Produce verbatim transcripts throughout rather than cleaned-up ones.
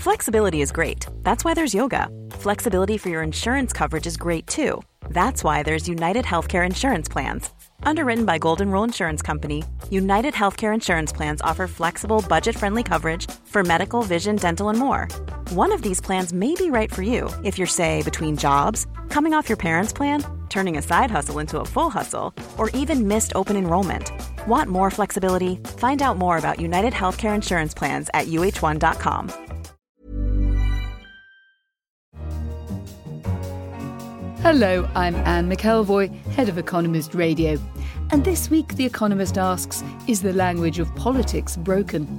Flexibility is great. That's why there's yoga. Flexibility for your insurance coverage is great too. That's why there's United Healthcare Insurance Plans. Underwritten by Golden Rule Insurance Company, United Healthcare Insurance Plans offer flexible, budget-friendly coverage for medical, vision, dental, and more. One of these plans may be right for you if you're, say, between jobs, coming off your parents' plan, turning a side hustle into a full hustle, or even missed open enrollment. Want more flexibility? Find out more about United Healthcare Insurance Plans at U H one dot com. Hello, I'm Anne McElvoy, Head of Economist Radio. And this week, The Economist asks, is the language of politics broken?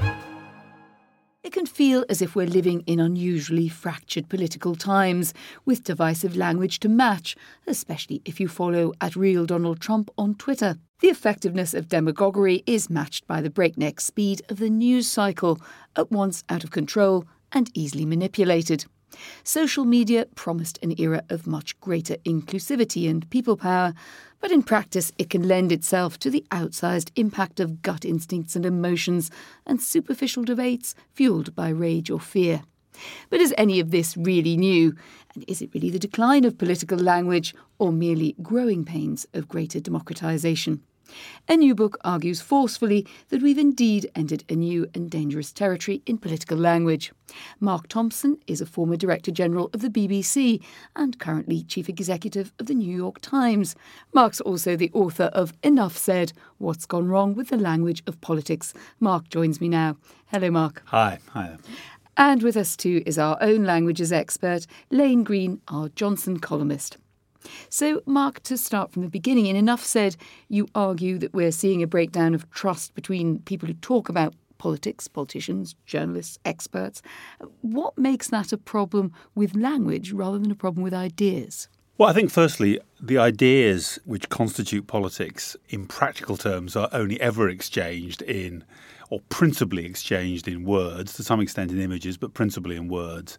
It can feel as if we're living in unusually fractured political times, with divisive language to match, especially if you follow at Real Donald Trump on Twitter. The effectiveness of demagoguery is matched by the breakneck speed of the news cycle, at once out of control and easily manipulated. Social media promised an era of much greater inclusivity and people power, but in practice it can lend itself to the outsized impact of gut instincts and emotions and superficial debates fuelled by rage or fear. But is any of this really new? And is it really the decline of political language or merely growing pains of greater democratisation? A new book argues forcefully that we've indeed entered a new and dangerous territory in political language. Mark Thompson is a former Director General of the B B C and currently Chief Executive of the New York Times. Mark's also the author of Enough Said, What's Gone Wrong with the Language of Politics. Mark joins me now. Hello, Mark. Hi. Hi. And with us too is our own languages expert, Lane Green, our Johnson columnist. So, Mark, to start from the beginning, in Enough Said, you argue that we're seeing a breakdown of trust between people who talk about politics, politicians, journalists, experts. What makes that a problem with language rather than a problem with ideas? Well, I think firstly, the ideas which constitute politics in practical terms are only ever exchanged in, or principally exchanged in words, to some extent in images, but principally in words.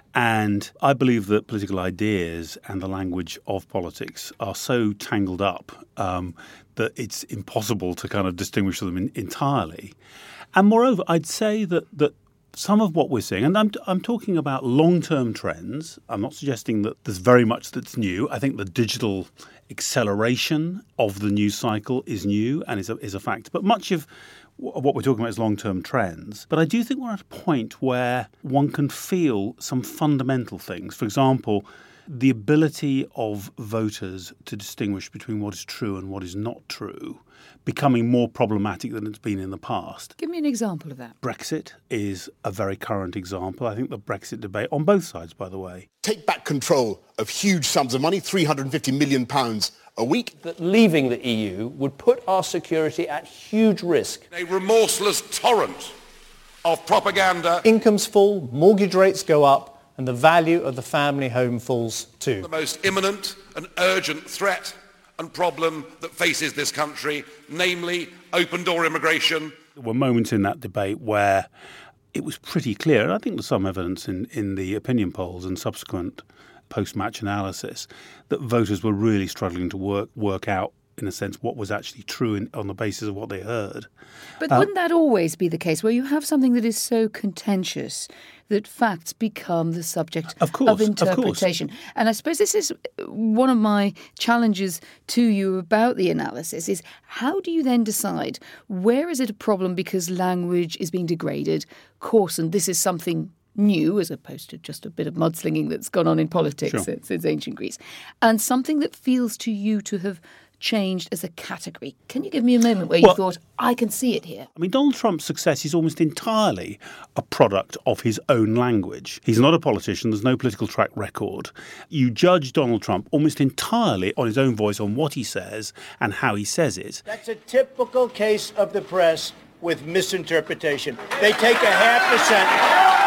And I believe that political ideas and the language of politics are so tangled up um, that it's impossible to kind of distinguish them in, entirely. And moreover, I'd say that that some of what we're seeing, and I'm, I'm talking about long-term trends. I'm not suggesting that there's very much that's new. I think the digital acceleration of the news cycle is new and is a, is a fact. But much of what we're talking about is long-term trends. But I do think we're at a point where one can feel some fundamental things. For example, the ability of voters to distinguish between what is true and what is not true becoming more problematic than it's been in the past. Give me an example of that. Brexit is a very current example. I think the Brexit debate, on both sides, by the way. Take back control of huge sums of money, three hundred fifty million pounds a week. That leaving the E U would put our security at huge risk. A remorseless torrent of propaganda. Incomes fall, mortgage rates go up, and the value of the family home falls too. The most imminent and urgent threat and problem that faces this country, namely open-door immigration. There were moments in that debate where it was pretty clear, and I think there's some evidence in, in the opinion polls and subsequent post-match analysis, that voters were really struggling to work work out, in a sense, what was actually true in, on the basis of what they heard. But um, wouldn't that always be the case, where you have something that is so contentious that facts become the subject of, course, of interpretation? Of course. And I suppose this is one of my challenges to you about the analysis, is how do you then decide where is it a problem because language is being degraded, coarsened, this is something new as opposed to just a bit of mudslinging that's gone on in politics sure. since, since ancient Greece, and something that feels to you to have changed as a category. Can you give me a moment where you well, thought, I can see it here? I mean, Donald Trump's success is almost entirely a product of his own language. He's not a politician. There's no political track record. You judge Donald Trump almost entirely on his own voice, on what he says and how he says it. That's a typical case of the press with misinterpretation. They take a half a sentence.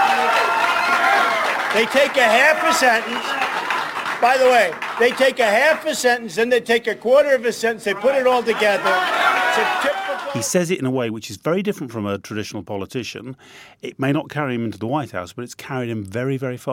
They take a half a sentence. By the way, they take a half a sentence, and they take a quarter of a sentence, they put it all together. It's a typical... He says it in a way which is very different from a traditional politician. It may not carry him into the White House, but it's carried him very, very far.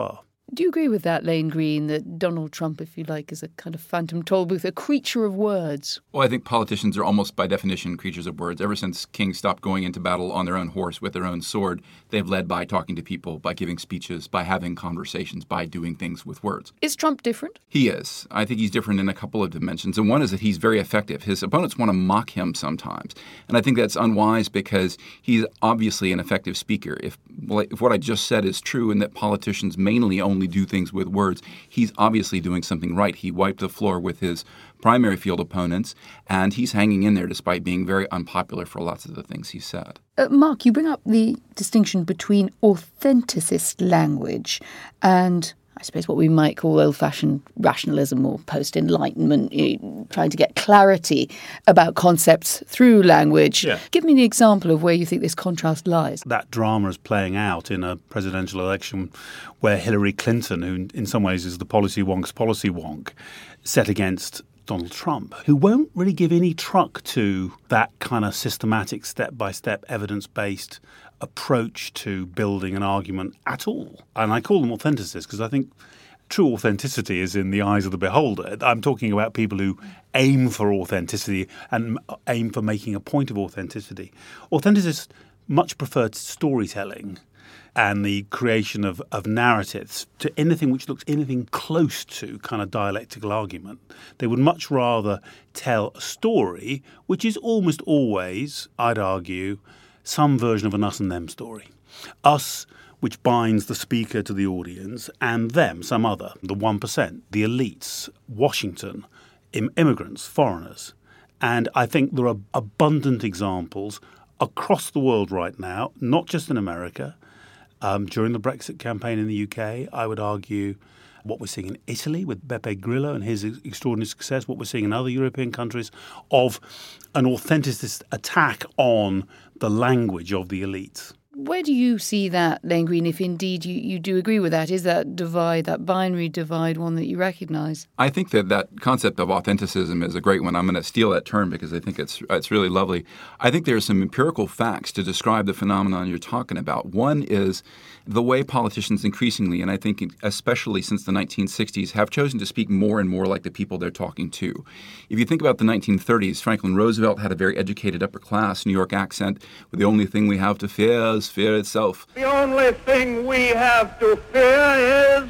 Do you agree with that, Lane Green, that Donald Trump, if you like, is a kind of phantom toll booth, a creature of words? Well, I think politicians are almost by definition creatures of words. Ever since kings stopped going into battle on their own horse with their own sword, they've led by talking to people, by giving speeches, by having conversations, by doing things with words. Is Trump different? He is. I think he's different in a couple of dimensions. And one is that he's very effective. His opponents want to mock him sometimes. And I think that's unwise because he's obviously an effective speaker. If, well, if what I just said is true and that politicians mainly only do things with words, he's obviously doing something right. He wiped the floor with his primary field opponents, and he's hanging in there despite being very unpopular for lots of the things he said. Uh, Mark, you bring up the distinction between authenticist language and, I suppose, what we might call old-fashioned rationalism or post-enlightenment, you know, trying to get clarity about concepts through language. Yeah. Give me an example of where you think this contrast lies. That drama is playing out in a presidential election where Hillary Clinton, who in some ways is the policy wonk's policy wonk, set against Donald Trump, who won't really give any truck to that kind of systematic, step-by-step, evidence-based approach to building an argument at all. And I call them authenticists because I think true authenticity is in the eyes of the beholder. I'm talking about people who aim for authenticity and aim for making a point of authenticity. Authenticists much prefer storytelling and the creation of, of narratives to anything which looks anything close to kind of dialectical argument. They would much rather tell a story, which is almost always, I'd argue, some version of an us and them story. Us, which binds the speaker to the audience, and them, some other, the one percent, the elites, Washington, im- immigrants, foreigners. And I think there are abundant examples across the world right now, not just in America. Um, during the Brexit campaign in the U K, I would argue what we're seeing in Italy with Beppe Grillo and his extraordinary success, what we're seeing in other European countries, of an authenticist attack on the language of the elites. Where do you see that, Lane Green, if indeed you, you do agree with that? Is that divide, that binary divide, one that you recognise? I think that that concept of authenticism is a great one. I'm going to steal that term because I think it's it's really lovely. I think there are some empirical facts to describe the phenomenon you're talking about. One is the way politicians increasingly, and I think especially since the nineteen sixties, have chosen to speak more and more like the people they're talking to. If you think about the nineteen thirties, Franklin Roosevelt had a very educated upper-class New York accent, where the only thing we have to fear is fear itself. The only thing we have to fear is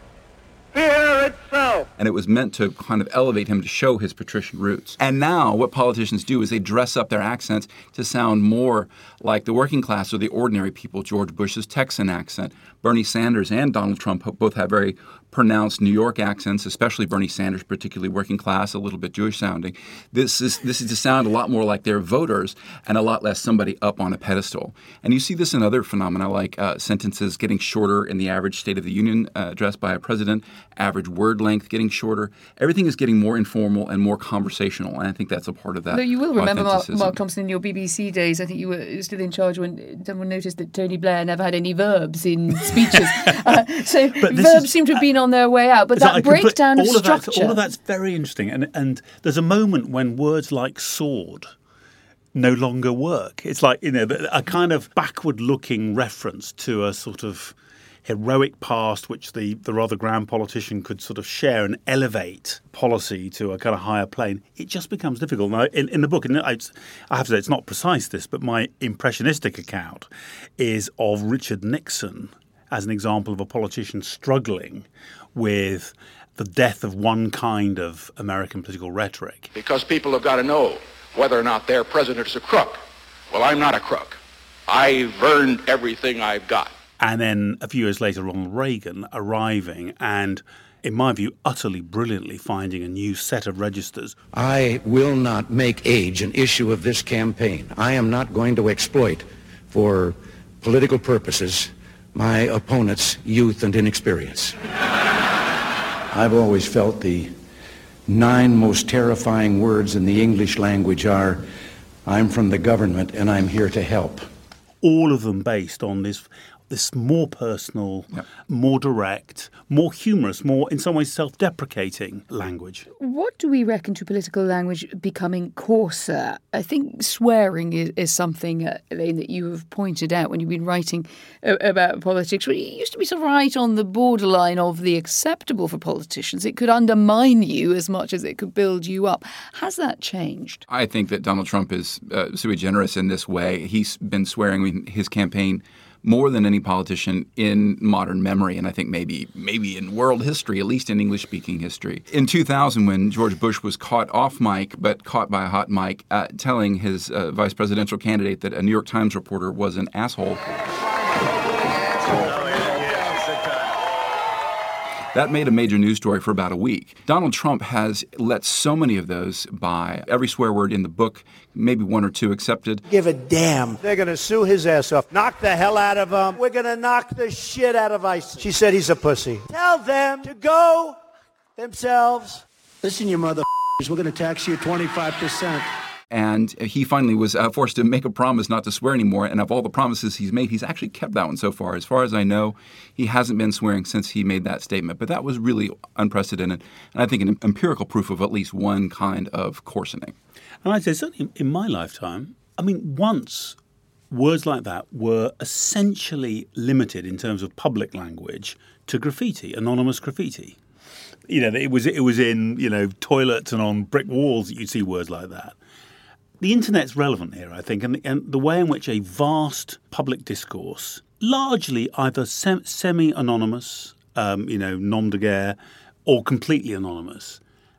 fear itself. And it was meant to kind of elevate him to show his patrician roots. And now what politicians do is they dress up their accents to sound more like the working class or the ordinary people. George Bush's Texan accent. Bernie Sanders and Donald Trump both have very pronounced New York accents, especially Bernie Sanders, particularly working class, a little bit Jewish sounding. This is this is to sound a lot more like their voters and a lot less somebody up on a pedestal. And you see this in other phenomena like uh, sentences getting shorter in the average State of the Union uh, address by a president, average word length getting shorter. Everything is getting more informal and more conversational, and I think that's a part of that. Though you will remember Mark, Mark Thompson in your B B C days. I think you were still in charge when someone noticed that Tony Blair never had any verbs in speeches. uh, so verbs is, seem to have been on their way out, but that breakdown of structure. Of all of that's very interesting, and and there's a moment when words like sword no longer work. It's like, you know, a kind of backward-looking reference to a sort of heroic past which the, the rather grand politician could sort of share and elevate policy to a kind of higher plane. It just becomes difficult. Now, in, in the book, and I, I have to say it's not precise this, but my impressionistic account is of Richard Nixon as an example of a politician struggling with the death of one kind of American political rhetoric. Because people have got to know whether or not their president's a crook. Well, I'm not a crook. I've earned everything I've got. And then a few years later, Ronald Reagan arriving and, in my view, utterly brilliantly finding a new set of registers. I will not make age an issue of this campaign. I am not going to exploit, for political purposes, my opponent's youth and inexperience. I've always felt the nine most terrifying words in the English language are, I'm from the government and I'm here to help. All of them based on this this more personal, yep. more direct, more humorous, more, in some ways, self-deprecating language. What do we reckon to political language becoming coarser? I think swearing is, is something, uh, Elaine, that you have pointed out when you've been writing uh, about politics. Well, it used to be sort of right on the borderline of the acceptable for politicians. It could undermine you as much as it could build you up. Has that changed? I think that Donald Trump is uh, sui generis in this way. He's been swearing in his campaign more than any politician in modern memory, and I think maybe maybe in world history, at least in English-speaking history. In two thousand, when George Bush was caught off mic, but caught by a hot mic, uh, telling his uh, vice presidential candidate that a New York Times reporter was an asshole, that made a major news story for about a week. Donald Trump has let so many of those by. Every swear word in the book, maybe one or two accepted. Give a damn. They're going to sue his ass off. Knock the hell out of him. We're going to knock the shit out of ISIS. She said he's a pussy. Tell them to go themselves. Listen, you motherfuckers, we're going to tax you twenty-five percent. And he finally was uh, forced to make a promise not to swear anymore. And of all the promises he's made, he's actually kept that one so far. As far as I know, he hasn't been swearing since he made that statement. But that was really unprecedented. And I think an empirical proof of at least one kind of coarsening. And I'd say certainly in my lifetime, I mean, once words like that were essentially limited in terms of public language to graffiti, anonymous graffiti. You know, it was it was in, you know, toilets and on brick walls that you'd see words like that. The internet's relevant here, I think, and, and the way in which a vast public discourse, largely either sem- semi-anonymous, um, you know, nom de guerre, or completely anonymous,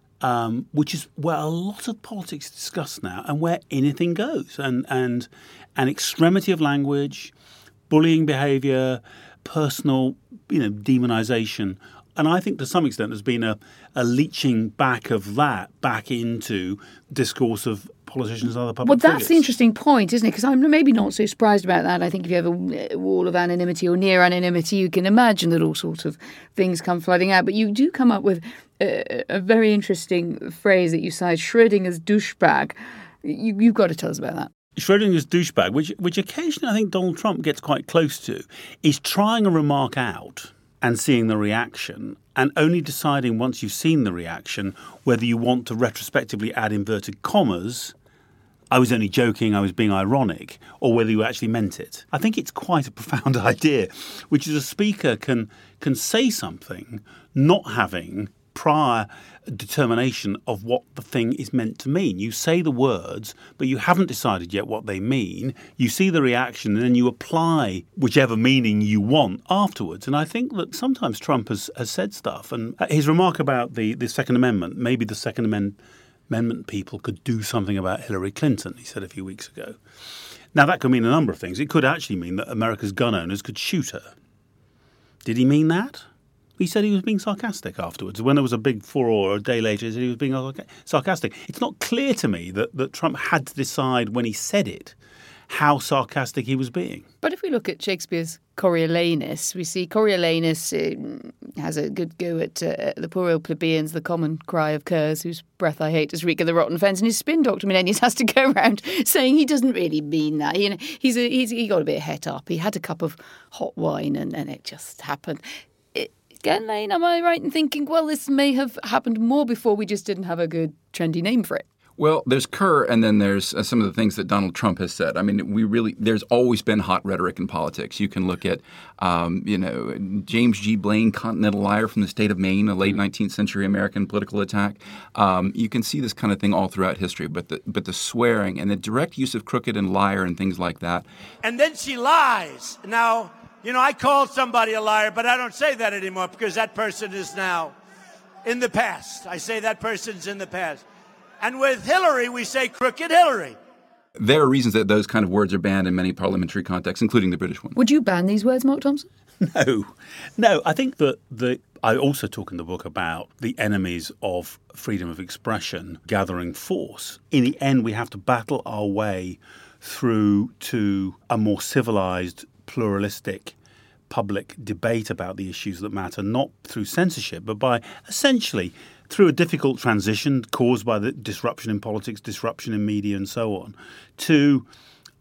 um, which is where a lot of politics is discussed now and where anything goes. And, and an extremity of language, bullying behaviour, personal, you know, demonisation. And I think to some extent there's been a, a leaching back of that back into discourse of politicians and other public Well, that's figures. the interesting point, isn't it? Because I'm maybe not so surprised about that. I think if you have a wall of anonymity or near anonymity, you can imagine that all sorts of things come flooding out. But you do come up with a, a very interesting phrase that you cite, Schrödinger's douchebag. You, you've got to tell us about that. Schrödinger's douchebag, which, which occasionally I think Donald Trump gets quite close to, is trying a remark out and seeing the reaction, and only deciding once you've seen the reaction whether you want to retrospectively add inverted commas, I was only joking, I was being ironic, or whether you actually meant it. I think it's quite a profound idea, which is a speaker can can say something not having prior determination of what the thing is meant to mean. You say the words, but you haven't decided yet what they mean. You see the reaction, and then you apply whichever meaning you want afterwards. And I think that sometimes Trump has, has said stuff. And his remark about the, the Second Amendment, maybe the Second Amendment Amendment people could do something about Hillary Clinton, he said a few weeks ago. Now, that could mean a number of things. It could actually mean that America's gun owners could shoot her. Did he mean that? He said he was being sarcastic afterwards. When there was a big furore a day later, he said he was being sarcastic. It's not clear to me that, that Trump had to decide when he said it how sarcastic he was being. But if we look at Shakespeare's Coriolanus, we see Coriolanus uh, has a good go at uh, the poor old plebeians, the common cry of curs, whose breath I hate as reek of the rotten fence. And his spin doctor, Menenius, has to go around saying he doesn't really mean that. You know, he's, a, he's he got a bit het up. He had a cup of hot wine and, and it just happened. It, again, Lane, am I right in thinking, well, this may have happened more before, we just didn't have a good trendy name for it? Well, there's Kerr, and then there's uh, some of the things that Donald Trump has said. I mean, we really there's always been hot rhetoric in politics. You can look at, um, you know, James G. Blaine, Continental Liar from the state of Maine, a late nineteenth century American political attack. Um, you can see this kind of thing all throughout history. But the but the swearing and the direct use of crooked and liar and things like that. And then she lies. Now, you know, I called somebody a liar, but I don't say that anymore because that person is now in the past. I say that person's in the past. And with Hillary, we say crooked Hillary. There are reasons that those kind of words are banned in many parliamentary contexts, including the British one. Would you ban these words, Mark Thompson? No. No, I think that the I also talk in the book about the enemies of freedom of expression gathering force. In the end, we have to battle our way through to a more civilized, pluralistic public debate about the issues that matter, not through censorship, but by essentially through a difficult transition caused by the disruption in politics, disruption in media and so on, to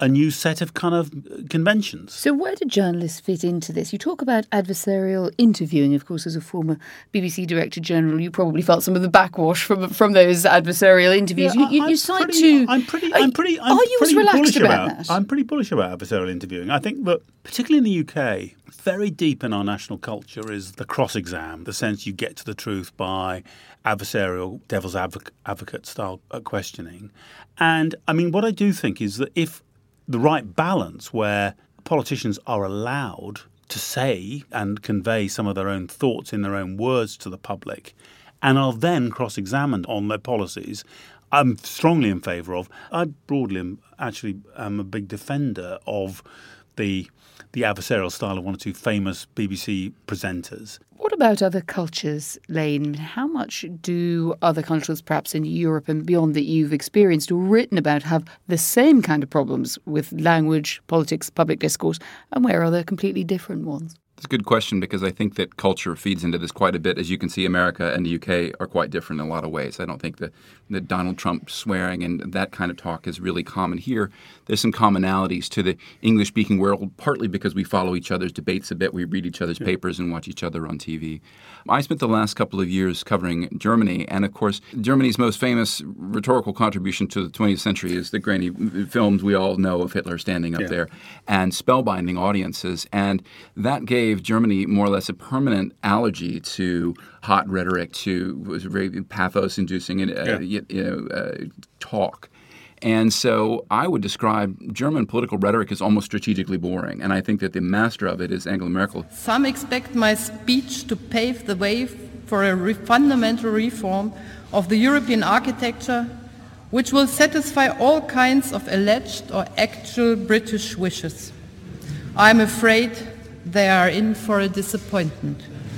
a new set of kind of conventions. So where do journalists fit into this? You talk about adversarial interviewing. Of course, as a former B B C Director General, you probably felt some of the backwash from from those adversarial interviews. Yeah, you you, I'm you cite pretty, to... I'm pretty... I'm pretty I'm are you pretty as relaxed bullish about, about that? I'm pretty bullish about adversarial interviewing. I think that, particularly in the U K, very deep in our national culture is the cross-exam, the sense you get to the truth by adversarial, devil's advocate style questioning. And, I mean, what I do think is that if the right balance where politicians are allowed to say and convey some of their own thoughts in their own words to the public and are then cross-examined on their policies, I'm strongly in favour of. I broadly am actually am a big defender of the the adversarial style of one or two famous B B C presenters. What about other cultures, Lane? How much do other countries, perhaps in Europe and beyond, that you've experienced or written about, have the same kind of problems with language, politics, public discourse, and where are there completely different ones? It's a good question because I think that culture feeds into this quite a bit. As you can see, America and the U K are quite different in a lot of ways. I don't think that, that Donald Trump swearing and that kind of talk is really common here. There's some commonalities to the English-speaking world, partly because we follow each other's debates a bit. We read each other's yeah. papers and watch each other on T V. I spent the last couple of years covering Germany, and of course, Germany's most famous rhetorical contribution to the twentieth century is the grainy films we all know of Hitler standing up yeah. there and spellbinding audiences. And that gave Germany more or less a permanent allergy to hot rhetoric, to was very pathos-inducing uh, yeah. you, you know, uh, talk. And so I would describe German political rhetoric as almost strategically boring. And I think that the master of it is Angela Merkel. Some expect my speech to pave the way for a re- fundamental reform of the European architecture, which will satisfy all kinds of alleged or actual British wishes. I'm afraid they are in for a disappointment.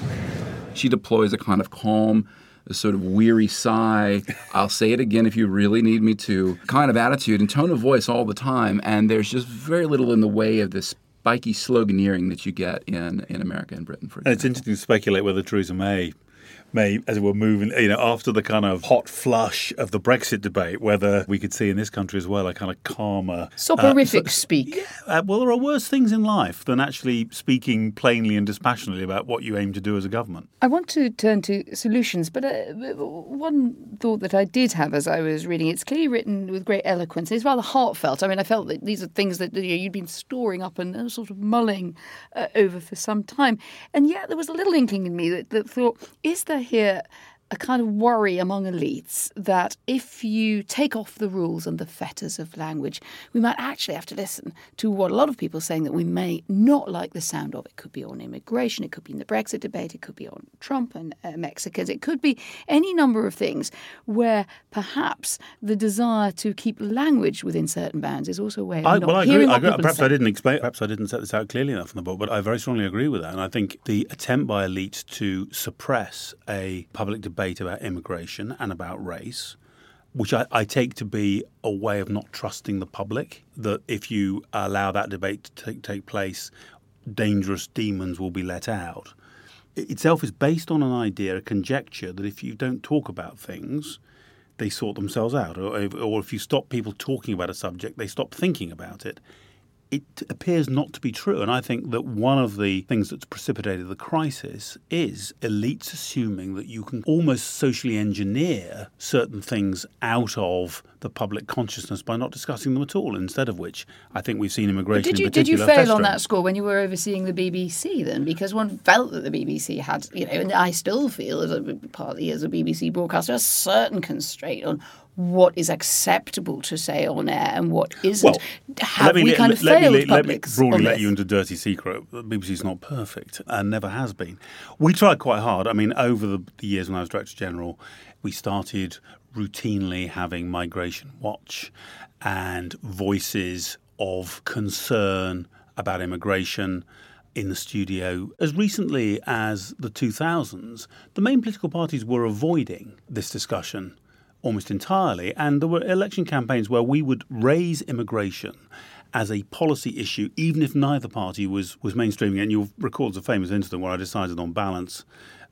She deploys a kind of calm, a sort of weary sigh, I'll say it again if you really need me to, kind of attitude and tone of voice all the time. And there's just very little in the way of this spiky sloganeering that you get in, in America and Britain, for example. And it's interesting to speculate whether Theresa May may, as it were, moving, you know, after the kind of hot flush of the Brexit debate, whether we could see in this country as well a kind of calmer... Soporific uh, speak. Yeah, uh, well, there are worse things in life than actually speaking plainly and dispassionately about what you aim to do as a government. I want to turn to solutions, but uh, one thought that I did have as I was reading, it's clearly written with great eloquence. It's rather heartfelt. I mean, I felt that these are things that you know, you'd been storing up and uh, sort of mulling uh, over for some time. And yet there was a little inkling in me that, that thought, is there here a kind of worry among elites that if you take off the rules and the fetters of language, we might actually have to listen to what a lot of people are saying that we may not like the sound of. It could be on immigration, it could be in the Brexit debate, it could be on Trump and uh, Mexicans, it could be any number of things where perhaps the desire to keep language within certain bounds is also a way of I, not well, I hearing agree. what I agree. people Perhaps say. I didn't explain. Perhaps I didn't set this out clearly enough in the book, but I very strongly agree with that. And I think the attempt by elites to suppress a public debate about immigration and about race, which I, I take to be a way of not trusting the public, that if you allow that debate to take, take place, dangerous demons will be let out. It itself is based on an idea, a conjecture, that if you don't talk about things, they sort themselves out. Or, or if you stop people talking about a subject, they stop thinking about it. It appears not to be true. And I think that one of the things that's precipitated the crisis is elites assuming that you can almost socially engineer certain things out of the public consciousness by not discussing them at all, instead of which I think we've seen immigration But did you, in particular did you fail festering. on that score when you were overseeing the B B C then? Because one felt that the B B C had, you know, and I still feel, as a, partly as a B B C broadcaster, a certain constraint on what is acceptable to say on air and what isn't. Well, Have let me, we kind let, of let failed me, let me publics broadly on let this? you into a dirty secret. The B B C's not perfect and never has been. We tried quite hard. I mean, over the, the years when I was Director General, we started routinely having Migration Watch and voices of concern about immigration in the studio. As recently as the two thousands, the main political parties were avoiding this discussion almost entirely, and there were election campaigns where we would raise immigration as a policy issue, even if neither party was, was mainstreaming it. And you'll recall the famous incident where I decided on balance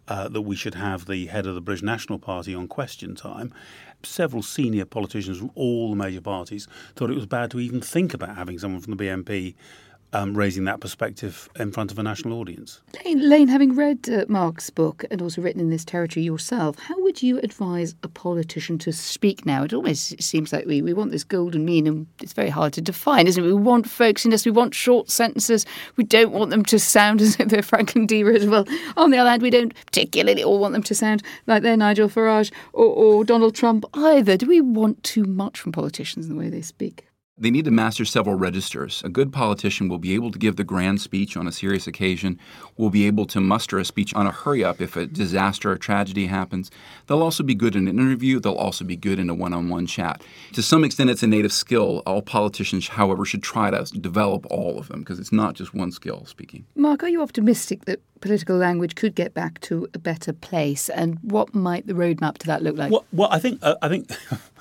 uh, that we should have the head of the British National Party on Question Time. Several senior politicians from all the major parties thought it was bad to even think about having someone from the B N P Um, raising that perspective in front of a national audience. Lane, Lane having read uh, Mark's book and also written in this territory yourself, how would you advise a politician to speak now? It almost seems like we, we want this golden mean, and it's very hard to define, isn't it? We want folksiness, we want short sentences, we don't want them to sound as if they're Franklin D. Roosevelt. On the other hand, we don't particularly all want them to sound like they're Nigel Farage or, or Donald Trump either. Do we want too much from politicians in the way they speak? They need to master several registers. A good politician will be able to give the grand speech on a serious occasion, will be able to muster a speech on a hurry-up if a disaster or tragedy happens. They'll also be good in an interview. They'll also be good in a one-on-one chat. To some extent, it's a native skill. All politicians, however, should try to develop all of them because it's not just one skill, speaking. Mark, are you optimistic that political language could get back to a better place? And what might the roadmap to that look like? Well, well I think uh, I think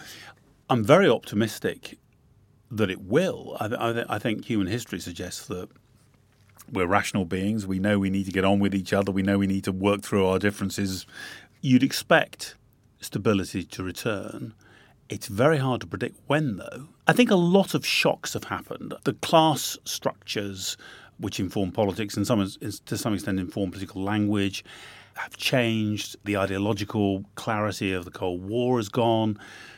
I'm very optimistic that it will. I, th- I think human history suggests that we're rational beings. We know we need to get on with each other. We know we need to work through our differences. You'd expect stability to return. It's very hard to predict when, though. I think a lot of shocks have happened. The class structures which inform politics and some, to some extent inform political language have changed. The ideological clarity of the Cold War is gone.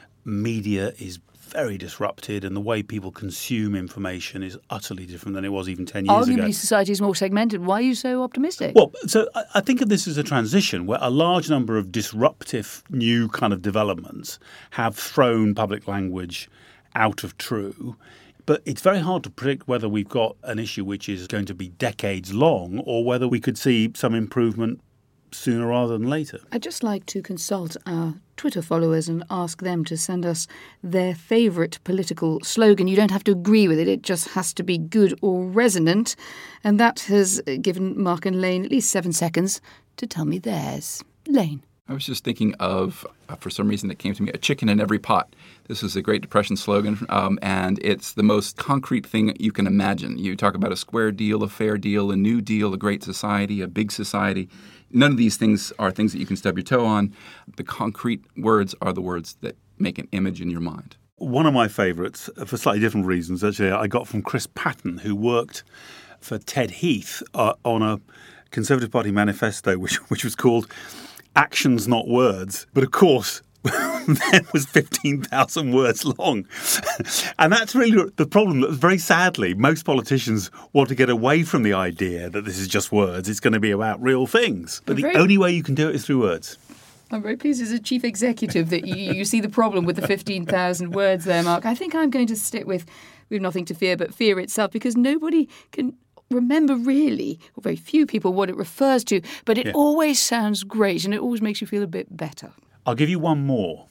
Media is very disrupted, and the way people consume information is utterly different than it was even ten years Arguably, ago. society is more segmented. Why are you so optimistic? Well, so I, I think of this as a transition where a large number of disruptive new kind of developments have thrown public language out of true. But it's very hard to predict whether we've got an issue which is going to be decades long or whether we could see some improvement sooner rather than later. I'd just like to consult our Twitter followers and ask them to send us their favourite political slogan. You don't have to agree with it, it just has to be good or resonant. And that has given Mark and Lane at least seven seconds to tell me theirs. Lane. I was just thinking of, uh, for some reason it came to me, a chicken in every pot. This is a Great Depression slogan, um, and it's the most concrete thing you can imagine. You talk about a square deal, a fair deal, a new deal, a great society, a big society. None of these things are things that you can stub your toe on. The concrete words are the words that make an image in your mind. One of my favourites, for slightly different reasons, actually, I got from Chris Patton, who worked for Ted Heath uh, on a Conservative Party manifesto, which which was called Actions Not Words. But of course, that was fifteen thousand words long. And that's really the problem. That very sadly, most politicians want to get away from the idea that this is just words. It's going to be about real things. But the only way you can do it is through words. I'm very pleased as a chief executive that you, you see the problem with the fifteen thousand words there, Mark. I think I'm going to stick with we've nothing to fear but fear itself, because nobody can remember really, or very few people, what it refers to, but it yeah. always sounds great and it always makes you feel a bit better. I'll give you one more.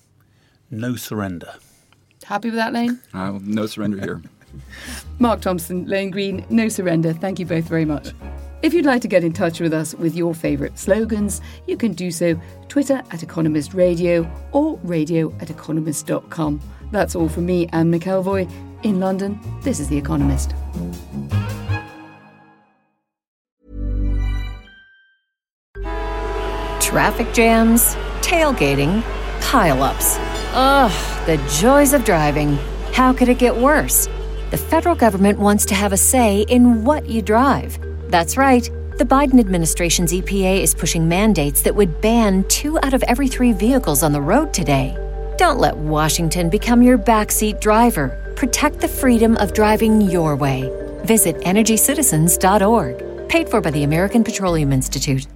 No surrender. Happy with that, Lane? Uh, no surrender here. Mark Thompson, Lane Green, no surrender. Thank you both very much. If you'd like to get in touch with us with your favourite slogans, you can do so Twitter at Economist Radio or radio at economist dot com. That's all from me, Anne McElvoy. In London, this is The Economist. Traffic jams, tailgating, pile-ups. Ugh, the joys of driving. How could it get worse? The federal government wants to have a say in what you drive. That's right. The Biden administration's E P A is pushing mandates that would ban two out of every three vehicles on the road today. Don't let Washington become your backseat driver. Protect the freedom of driving your way. Visit energy citizens dot org. Paid for by the American Petroleum Institute.